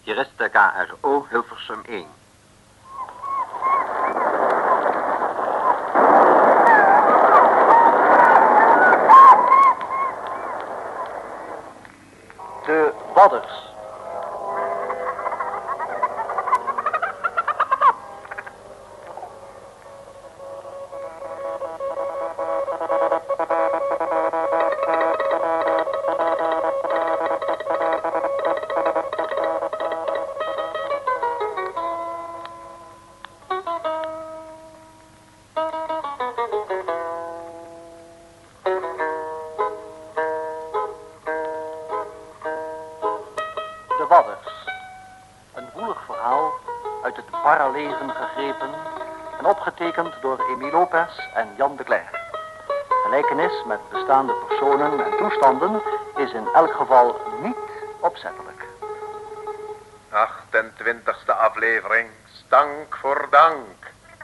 Hier is de KRO Hilversum 1. De Wadders. De Wadders. Een woelig verhaal uit het paraleven gegrepen en opgetekend door Emile Lopez en Jan de Cler. Gelijkenis met bestaande personen en toestanden is in elk geval niet opzettelijk. 28e aflevering, stank voor dank.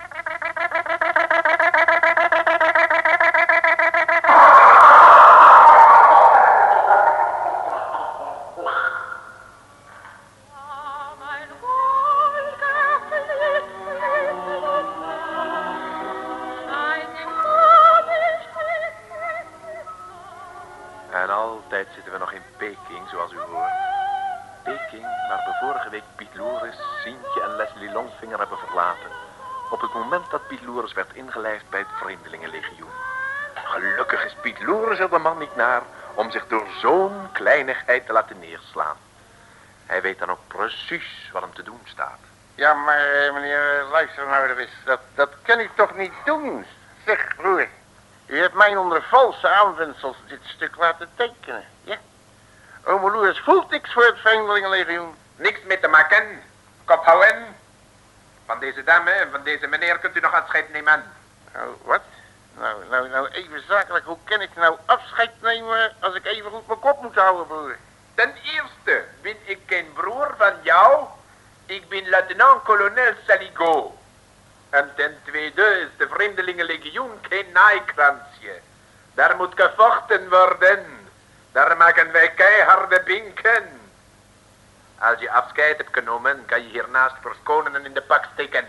En altijd zitten we nog in Peking, zoals u hoort. Peking, waar we vorige week Piet Loeris, Sientje en Leslie Longvinger hebben verlaten. Op het moment dat Piet Loeris werd ingelijfd bij het Vreemdelingenlegioen. Gelukkig is Piet Loeris er de man niet naar om zich door zo'n kleinigheid te laten neerslaan. Hij weet dan ook precies wat hem te doen staat. Ja, maar meneer, luister nou eens. Dat kan u toch niet doen? Zeg, broer. U hebt mij onder valse aanwensels dit stuk laten tekenen, ja? Ome Loeris voelt niks voor het Vreemdelingenlegioen. Niks mee te maken. Kop houden. Van deze dame en van deze meneer kunt u nog afscheid nemen. Nou, wat? Nou, even zakelijk. Hoe kan ik nou afscheid nemen als ik even goed mijn kop moet houden, broer? Ten eerste ben ik geen broer van jou. Ik ben luitenant-kolonel Saligo. En ten tweede is de Vreemdelingenlegioen geen naaikransje. Daar moet gevochten worden. Daar maken wij keiharde binken. Als je afscheid hebt genomen, kan je hiernaast verskonen en in de pak steken.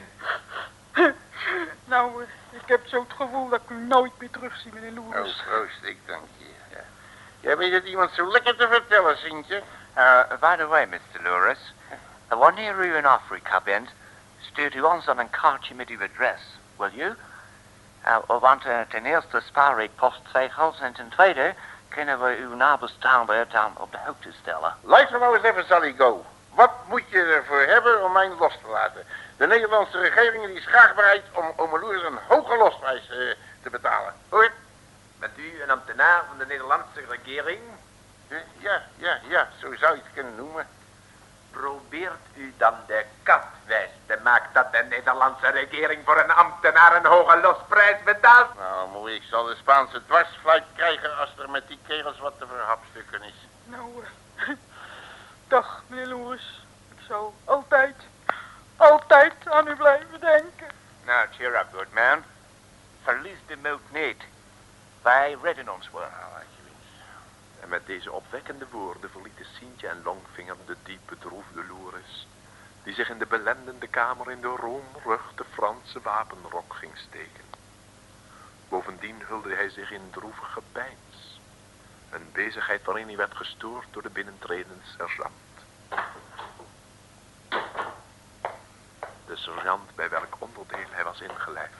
Nou, ik heb zo het gevoel dat ik u nooit meer terugzie, meneer Loeris. Oh, proost, ik dank je. Ja. Jij weet het iemand zo lekker te vertellen, Sintje. By the way, Mr. Loeris, wanneer u in Afrika bent, stuurt u ons dan een kaartje met uw adres, will you? Want ten eerste spaar ik postzegels en ten tweede kunnen we uw nabestaanden dan op de hoogte stellen. Luister nou eens even, Saligo. Wat moet je ervoor hebben om mij los te laten? De Nederlandse regering die is graag bereid om ome Loeris een hoge losprijs te betalen. Hoor? Bent u een ambtenaar van de Nederlandse regering? Ja, zo zou je het kunnen noemen. Probeert u dan de kat wijs te maken dat de Nederlandse regering voor een ambtenaar een hoge losprijs betaalt? Nou, moe, ik zal de Spaanse dwarsfluit krijgen als er met die kegels wat te verhapstukken is. Nou, dag, meneer Loeris. Ik zal altijd aan u blijven denken. Nou, cheer up, good man. Verlies de moed niet. Wij redden ons wel. En met deze opwekkende woorden verlieten Sientje en Longvinger de diep bedroefde Loeris, die zich in de belendende kamer in de roomruchte Franse wapenrok ging steken. Bovendien hulde hij zich in droevig gepeins, een bezigheid waarin hij werd gestoord door de binnentredende sergeant. De sergeant bij welk onderdeel hij was ingelijfd.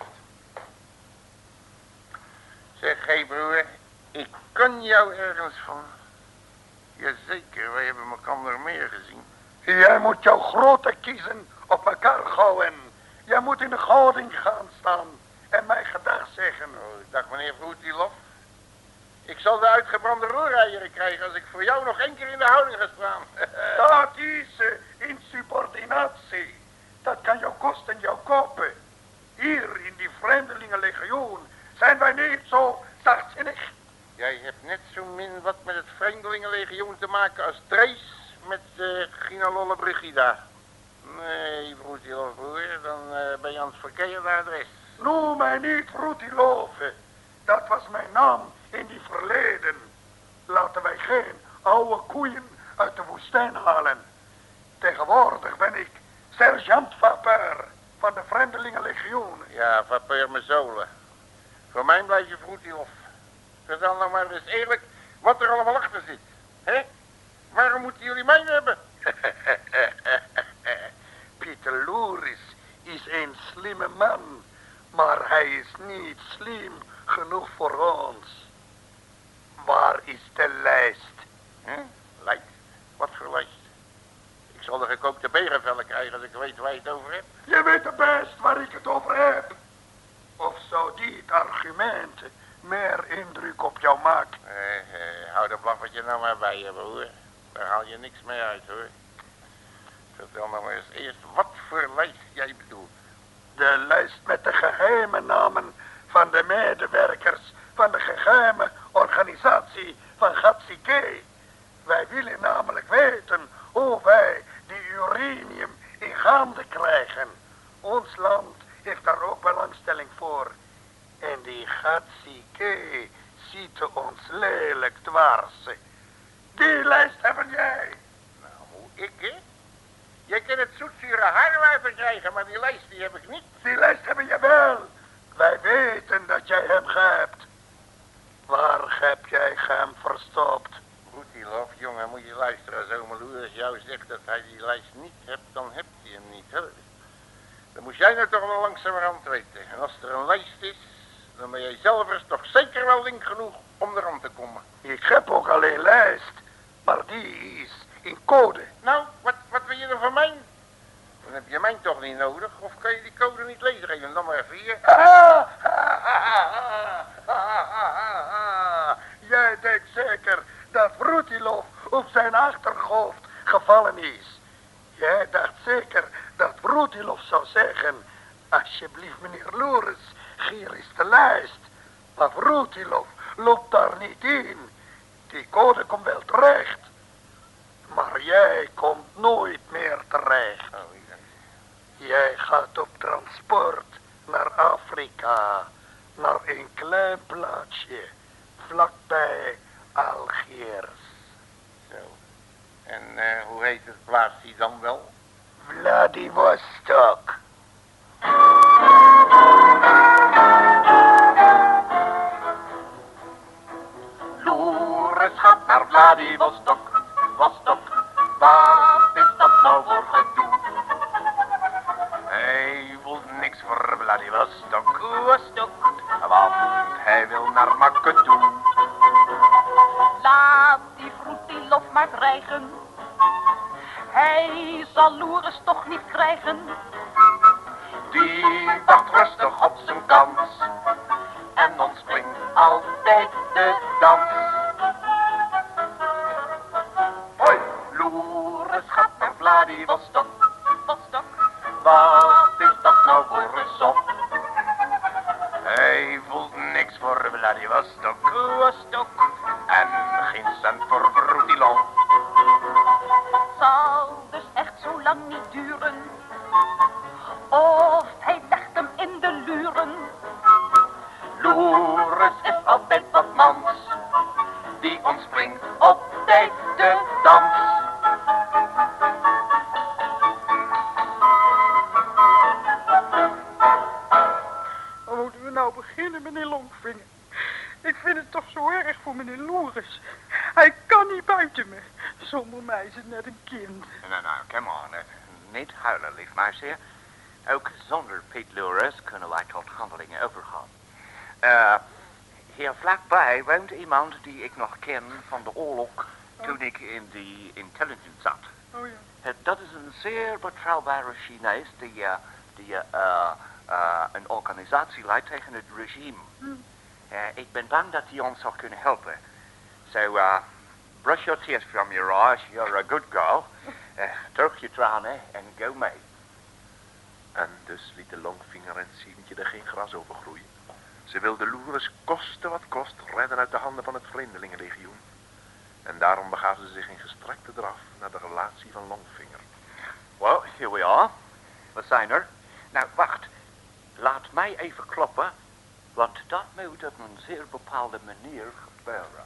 Zeg, hé broer, ik kan jou ergens van. Jazeker, wij hebben elkaar meer gezien. Jij moet jouw grote kiezen op elkaar gooien. Jij moet in de houding gaan staan en mij gedag zeggen. Oh, dag meneer Vroetilof. Ik zal de uitgebrande roereieren krijgen als ik voor jou nog 1 keer in de houding ga staan. Dat is insubordinatie. Dat kan jou kosten, jou kopen. Hier in die Vreemdelingenlegioen zijn wij niet zo zachtzinnig. Jij hebt net zo min wat met het Vreemdelingenlegioen te maken als Drees met Gina Lolle Brigida. Nee, Vroetilof broer, dan ben je aan het verkeerde adres. Noem mij niet Vroetilof. Dat was mijn naam in die verleden. Laten wij geen oude koeien uit de woestijn halen. Tegenwoordig ben ik sergeant Vapeur van de Vreemdelingenlegioen. Ja, Vapeur me zolen. Voor mij blijf je Vroetilof. Vertel nou maar eens eerlijk wat er allemaal achter zit. Hè? Waarom moeten jullie mij hebben? Pieter Loeris is een slimme man, maar hij is niet slim genoeg voor ons. Waar is de lijst? Lijst? Wat voor lijst? Ik zal de gekookte berenvellen krijgen als ik weet waar je het over hebt. Je weet het best waar ik het over heb. Of zou dit argument meer indruk op jou maken? Hou dat blaffertje nou maar bij je, broer. Daar haal je niks mee uit, hoor. Vertel nou maar eens eerst wat voor lijst jij bedoelt. De lijst met de geheime namen van de medewerkers van de geheime organisatie van Gatsikee. Wij willen namelijk weten hoe wij die uranium in handen krijgen. Ons land heeft daar ook belangstelling voor. En die Gatsikee ziet ons lelijk dwars. Die lijst hebben jij. Nou, ik, hè? Jij kan het zoetzure haarwijven krijgen, maar die lijst die heb ik niet. Die lijst hebben jij wel. Wij weten dat jij hem hebt. Waar heb jij hem verstopt? Vroetilof, jongen, moet je luisteren. Als ome Loeris jou zegt dat hij die lijst niet hebt, dan hebt hij hem niet, hoor. Dan moest jij nou toch wel langzamerhand weten. En als er een lijst is, dan ben jij zelf toch zeker wel link genoeg om eraan te komen. Ik heb ook alleen lijst, maar die is in code. Nou, wat wil je er van mij? Dan heb je mij toch niet nodig, of kan je die code niet lezen? Geef hem dan maar even hier. Jij denkt zeker dat Vroetilof op zijn achterhoofd gevallen is. Jij dacht zeker dat Vroetilof zou zeggen: alsjeblieft meneer Loeris, hier is de lijst. Maar Vroetilof loopt daar niet in. Die code komt wel terecht. Maar jij komt nooit meer terecht. Jij gaat op transport naar Afrika, naar een klein plaatsje, vlakbij Algiers. Zo. En hoe heet het plaatsje dan wel? Vladivostok. Loeris gaat naar Vladivostok. Vostok, wat is dat nou voor gedoe? Hij voelt niks voor Vladivostok. Vostok, want hij wil naar Makke toe. Laat die Vroetilof maar dreigen. Hij zal Loeris toch niet krijgen. Die wacht rustig op zijn kans. En ontspringt altijd de dans. Hoi, Loeris gaat naar Vladivostok. Vostok, Wat is dat nou voor een sok? Hij voelt niks voor Vladivostok. Vostok, En geen cent voor Vroetilof. zal dus echt zo lang niet duren. Of hij legt hem in de luren. Loeris is altijd wat mans. Die ontspringt op tijd de dans. Waar moeten we nou beginnen, meneer Longvinger? Ik vind het toch zo erg voor meneer Loeris. Hij kan niet buiten me. Zonder mij is het net een kind. Nou, come on. Niet huilen, lief meisje. Ook zonder Piet Loeris kunnen wij tot handelingen overgaan. Hier vlakbij woont iemand die ik nog ken van de oorlog toen ik in de intelligence zat. Oh ja. Dat is een zeer betrouwbare Chinees die een organisatie leidt tegen het regime. Ik ben bang dat hij ons zou kunnen helpen. So, brush your tears from your eyes. You're a good girl. Droog je tranen en go mee. En dus liet de Longvinger en Sientje er geen gras over groeien. Ze wilden Loeris koste wat kost redden uit de handen van het Vreemdelingenlegioen. En daarom begaven ze zich in gestrekte draf naar de relatie van Longvinger. Well, here we are. We zijn er. Nou, wacht. Laat mij even kloppen. Want dat moet op een zeer bepaalde manier gebeuren.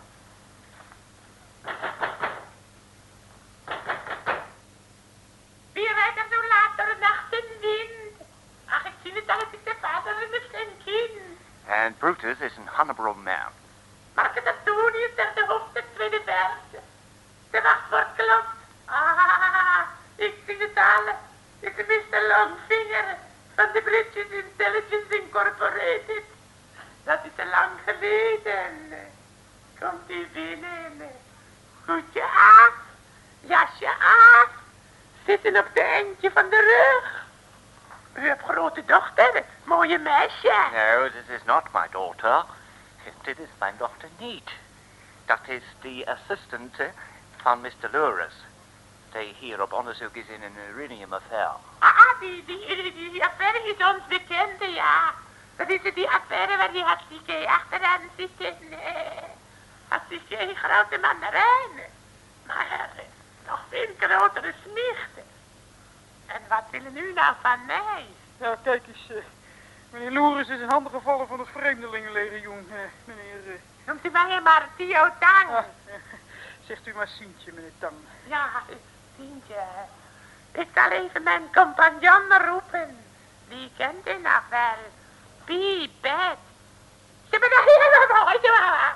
And Brutus is an honorable man. Marcus Antonius zegt de hoofdstuk tweede vers. De wacht wordt geklopt. Ah, ik zie het al. Het is Mr. Longfinger van de Bridges Intelligence Incorporated. Dat is te lang geleden. Komt u binnen. Goedje af. Jasje af. Zitten op de eindje van de rug. U hebt grote dochter, mooie meisje. No, this is not my daughter. Dit is mijn dochter niet. Dat is de assistant van Mr. Lurus. Die hier op onderzoek is in een uranium-affair. Ah, die affaire is ons bekend, ja. Dat is die affaire waar die hartstikke achteraan zitten. Hartstikke grote mandarijnen. Maar nog veel grotere smichten. En wat willen u nou van mij? Ja, kijk eens. Meneer Loeris is in handen gevallen van het Vreemdelingenlegioen, meneer... Noemt u mij maar Tio Tang? Ah, zegt u maar Sientje, meneer Tang. Ja, Sientje. Ik zal even mijn compagnon roepen. Die kent u nog wel. Piepet. Ze ben er helemaal.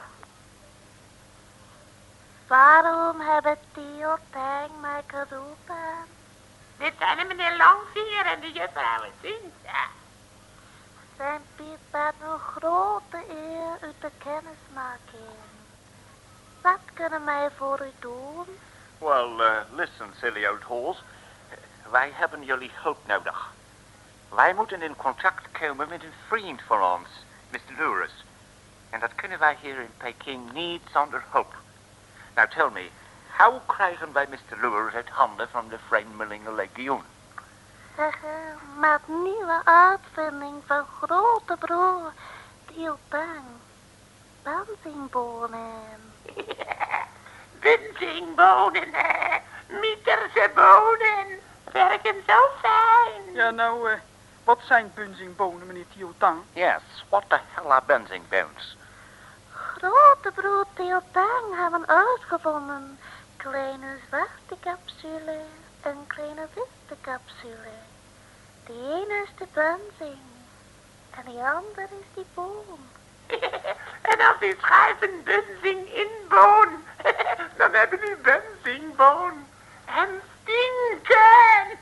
Waarom hebben Tio Tang mij geroepen? Dit zijn meneer Longvinger en de juffrouw Sientje. Zijn Piepet een grote eer u te kennismaken. Wat kunnen wij voor u doen? Well, listen, silly old horse. Wij hebben jullie hulp nodig. Wij moeten in contact komen met een vriend van ons, Mr. Lurus. En dat kunnen wij hier in Peking niet zonder hulp. Now tell me, hoe krijgen wij Mr. Lurus uit handen van de Vreemdelingenlegioen? Zeggen, met nieuwe uitvinding van grote broer Tio Tang. Benzingbonen. Benzingbonen, hè. Mieterse bonen. Werken zo fijn. Ja, nou, wat zijn bunzingbonen, meneer Tio Tang? Yes, what the hell are benzing bones? Grote broer Tio Tang hebben uitgevonden. Kleine zwarte capsule en kleine witte capsule. De ene is de benzing en de andere is die boom. En als u schrijft een benzing in boon, dan hebben u benzingboon. En stinken.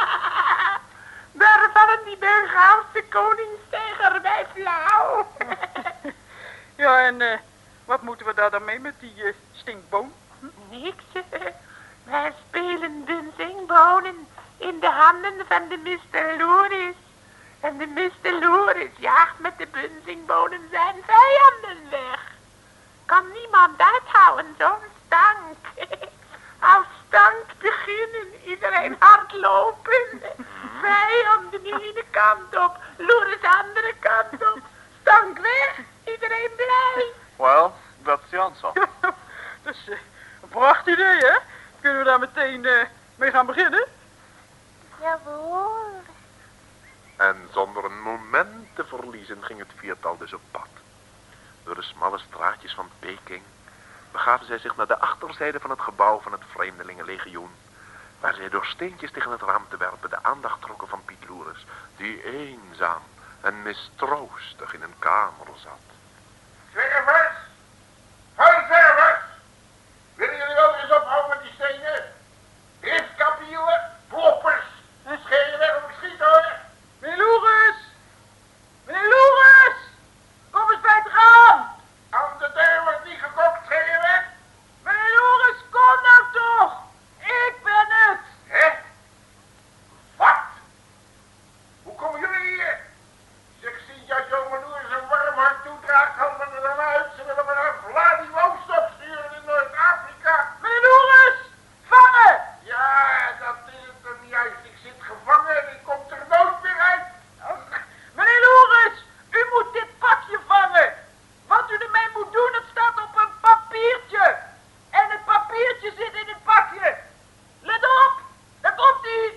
Daar vallen die Bengaalse koningstijger bij flauw. Ja, en wat moeten we daar dan mee met die stinkboom? Niks. Wij spelen benzingbonen in de handen van de Mr. Loeris. En de Mr. Loeris jaagt met de benzingbonen zijn vijanden weg. Kan niemand uithouden zo'n stank. Als stank beginnen, iedereen hardlopen. Vijanden de ene kant op, Loeris de andere kant op. Stank weg, iedereen blij. Well, that's the answer. Dat is een prachtig idee, hè? Kunnen we daar meteen mee gaan beginnen? Jawohl. En zonder een moment te verliezen ging het viertal dus op pad. Door de smalle straatjes van Peking begaven zij zich naar de achterzijde van het gebouw van het Vreemdelingenlegioen, waar zij door steentjes tegen het raam te werpen de aandacht trokken van Piet Loeris, die eenzaam en mistroostig in een kamer zat. Zwervers! Vuilzwervers! Willen jullie wel eens ophouden met die stenen? Driftkapielen, ploppers, scheren weg of ik schiet hoor! Meneer Loeris! Meneer Loeris! Kom eens bij het raam! Aan de deur wordt niet gekocht, scheren weg! Meneer Loeris, kom nou toch! Ik ben het! Hè? Wat? Hoe komen jullie hier? Zeg, zie je als jonge Loeris een warm hart toedraagt, halen we er dan uit. Ze willen me naar Vladivostok sturen in Noord-Afrika. Meneer Loeris! Vangen! Ja, dat is het hem juist. Ik zit gevangen en ik kom er nooit meer uit. Meneer Loeris! U moet dit pakje vangen! Wat u ermee moet doen, het staat op een papiertje! En het papiertje zit in het pakje! Let op! Daar komt ie!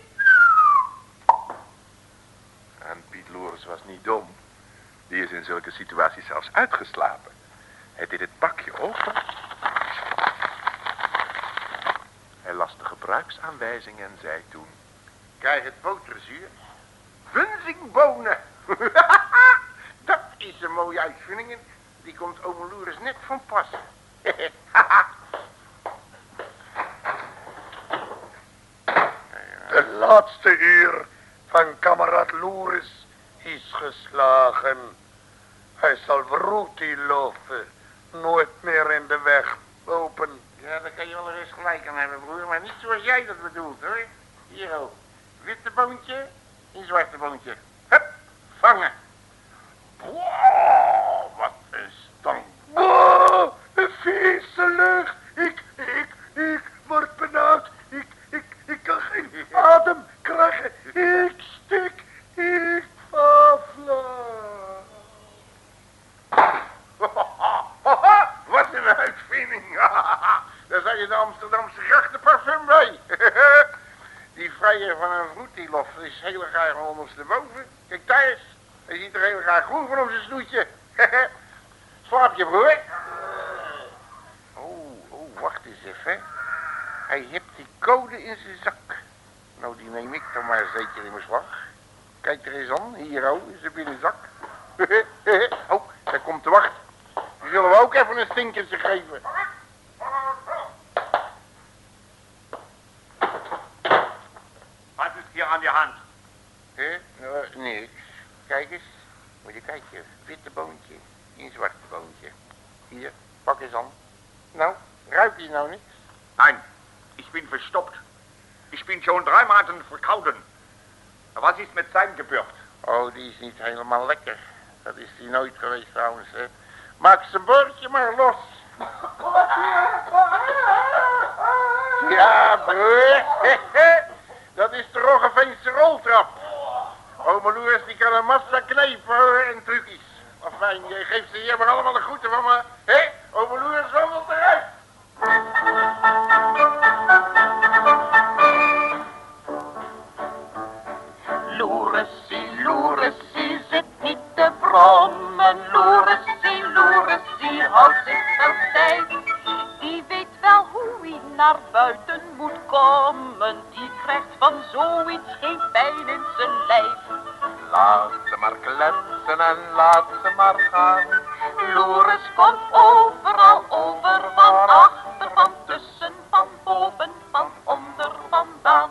En Piet Loeris was niet dom. Die is in zulke situaties zelfs uitgeslapen. Hij deed het pakje open. Hij las de gebruiksaanwijzingen en zei toen: Krijg het boterzuur. Bunzingbonen. Dat is een mooie uitvinding. Die komt ome Loeres net van pas. De laatste uur van kamerad Loeres is geslagen. Hij zal Vroetilov nooit meer in de weg lopen. Ja, daar kan je wel eens gelijk aan hebben, broer. Maar niet zoals jij dat bedoelt, hoor. Hier ook. Witte boontje en zwarte boontje. Hup, vangen. Wow, wat een stank. Oh, een vieze lucht. Ik word benauwd. Ik kan geen adem krijgen. Ik stik. Ik val flauw. Wat een uitvinding. Daar zou je de Amsterdamse grachtenparfum bij. Die vrijer van een Vroetilov is heel graag ondersteboven. Kijk daar eens. Hij ziet er heel graag groen van op zijn snoetje. Slaap je, broer? Oh, wacht eens even. Hij heeft die code in zijn zak. Nou, die neem ik dan maar zeker in mijn slag. Kijk er eens aan. Hier, in zijn binnenzak. Oh, daar komt de wacht. Die zullen we ook even een stinkertje geven. Wat is hier aan je hand? Niks. Kijk eens. Moet je kijken. Witte boontje. Een zwarte boontje. Hier, pak eens aan. Nou, ruikt je nou niks? Nein, ich bin verstopft. Ich bin schon 3 Monate verkouden. Was ist mit seinem gebürgt? Oh, die is niet helemaal lekker. Dat is die nooit geweest trouwens, hè. Maak zijn bordje maar los. Ja, broer. Dat is de Roggeveense roltrap. Ome Loeres die kan een massa knepen, hoor, en trucjes. Enfin, je geeft ze hier maar allemaal de groeten van me. Hé, ome Loeres wandelt eruit. Loeresie zit niet te brommen. Loeresie houdt zich altijd. Die weet wel hoe hij naar buiten moet komen. Die krijgt van zoiets geen pijn in zijn lijf. Laat ze maar kletsen en laat ze maar gaan. Loeres komt overal over, van achter, van tussen, van boven, van onder, vandaan.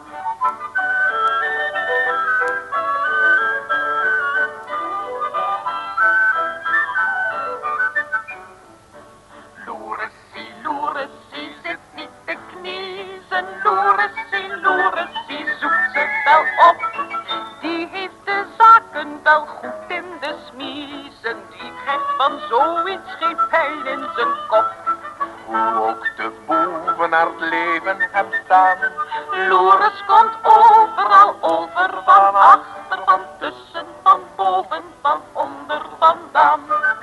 Loeresie zit niet te kniezen. Loeresie zoekt ze wel op. Die heeft de zaken wel goed in de smiezen. Die krijgt van zoiets geen pijn in zijn kop. Hoe ook de boeven naar het leven hem staan. Loeres komt overal over, van achter, van tussen, van boven, van onder, vandaan.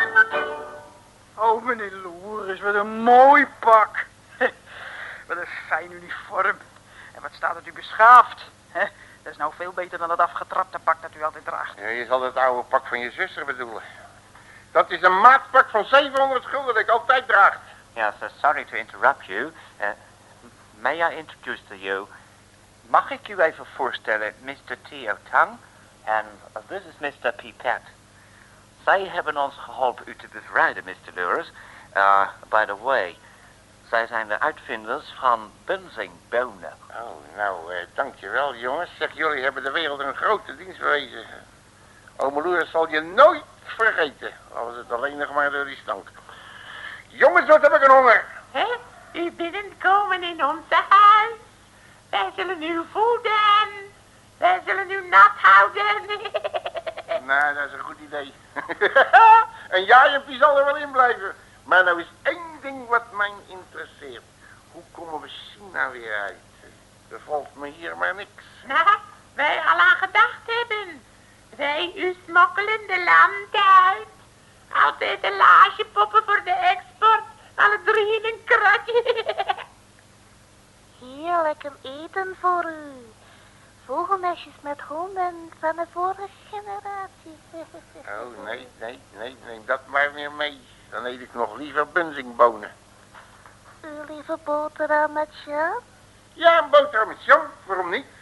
Oh, meneer Loeres, wat een mooi pak. Wat een fijn uniform. En wat staat het u beschaafd. Hè? Dat is nou veel beter dan dat afgetrapte pak dat u altijd draagt. Ja, je zal het oude pak van je zuster bedoelen. Dat is een maatpak van 700 gulden dat ik altijd draag. Yes, sorry to interrupt you. May I introduce to you? Mag ik u even voorstellen, Mr. Theo Tang? En this is Mr. Pipette. Zij hebben ons geholpen u te bevrijden, Mr. Loeres. By the way, zij zijn de uitvinders van benzingbonen. Oh, nou, dankjewel jongens. Zeg, jullie hebben de wereld een grote dienst bewezen. Ome Loeres zal je nooit vergeten. Al was het alleen nog maar door die stank. Jongens, wat heb ik een honger. Hè? U binnenkomen in ons huis. Wij zullen u voeden. Wij zullen u nat houden. Nou, dat is een goed idee. Een jaaiempie zal er wel in blijven. Maar nou is één ding wat mij interesseert. Hoe komen we China weer uit? Er valt me hier maar niks. Nou, wij al aan gedacht hebben. Wij u smokkelen de land uit. Altijd een laagje poppen voor de export. Alle 3 in een kratje. Hier, lekker eten voor u. Vogelnestjes met honden van de vorige generatie. Oh, nee, neem dat maar weer mee. Dan eet ik nog liever benzingbonen. U liever boterham met jam? Ja, een boterham met jam, waarom niet?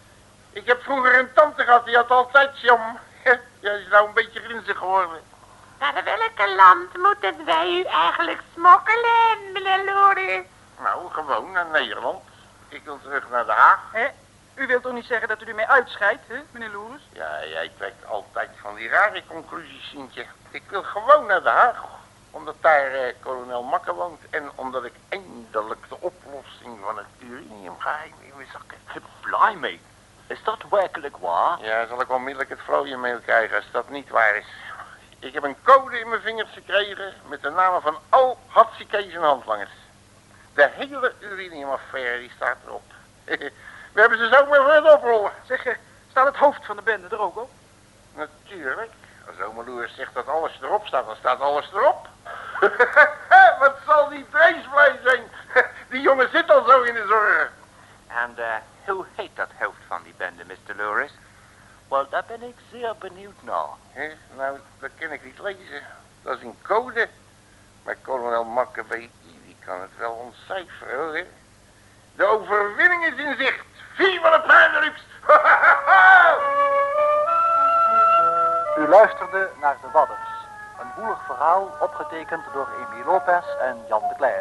Ik heb vroeger een tante gehad, die had altijd jam. Ja, die is nou een beetje grinzig geworden. Naar welke land moeten wij u eigenlijk smokkelen, meneer Loris? Nou, gewoon naar Nederland. Ik wil terug naar Den Haag. Hè? U wilt toch niet zeggen dat u ermee uitscheidt, hè, meneer Loris? Ja, jij trekt altijd van die rare conclusies, Sintje. Ik wil gewoon naar Den Haag. Omdat daar kolonel Makke woont. En omdat ik eindelijk de oplossing van het uraniumgeheim in mijn zak heb. Blimey, is dat werkelijk waar? Ja, zal ik onmiddellijk het vlooie mail krijgen als dat niet waar is. Ik heb een code in mijn vingers gekregen met de namen van al Hatsikees en handlangers. De hele uraniumaffaire die staat erop. We hebben ze zomaar voor het oprollen. Zeg, staat het hoofd van de bende er ook op? Natuurlijk. Als oma Loers zegt dat alles erop staat, dan staat alles erop. Wat zal die Drees blij zijn. Die jongen zit al zo in de zorgen. En hoe heet dat hoofd van die bende, Mr. Loris? Wel, daar ben ik zeer benieuwd naar. Nou, dat kan ik niet lezen. Dat is een code. Maar kolonel Makke die kan het wel ontcijferen, hoor. De overwinning is in zicht. Viva de Paardenrups! U luisterde naar De Wadders. Een woelig verhaal opgetekend door Emile Lopez en Jan de Cler.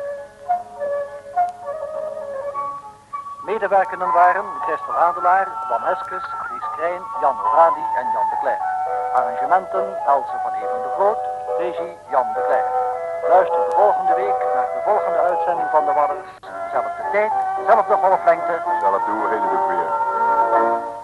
Medewerkenden waren Christel Adelaar, Wam Heskes, Dries Krijn, Jan Oradi en Jan de Cler. Arrangementen Else van Even de Groot, regie Jan de Cler. Luister de volgende week naar de volgende uitzending van De Wadders. Zelfde tijd, zelfde golflengte. Zelfde hoeveelheid ook weer.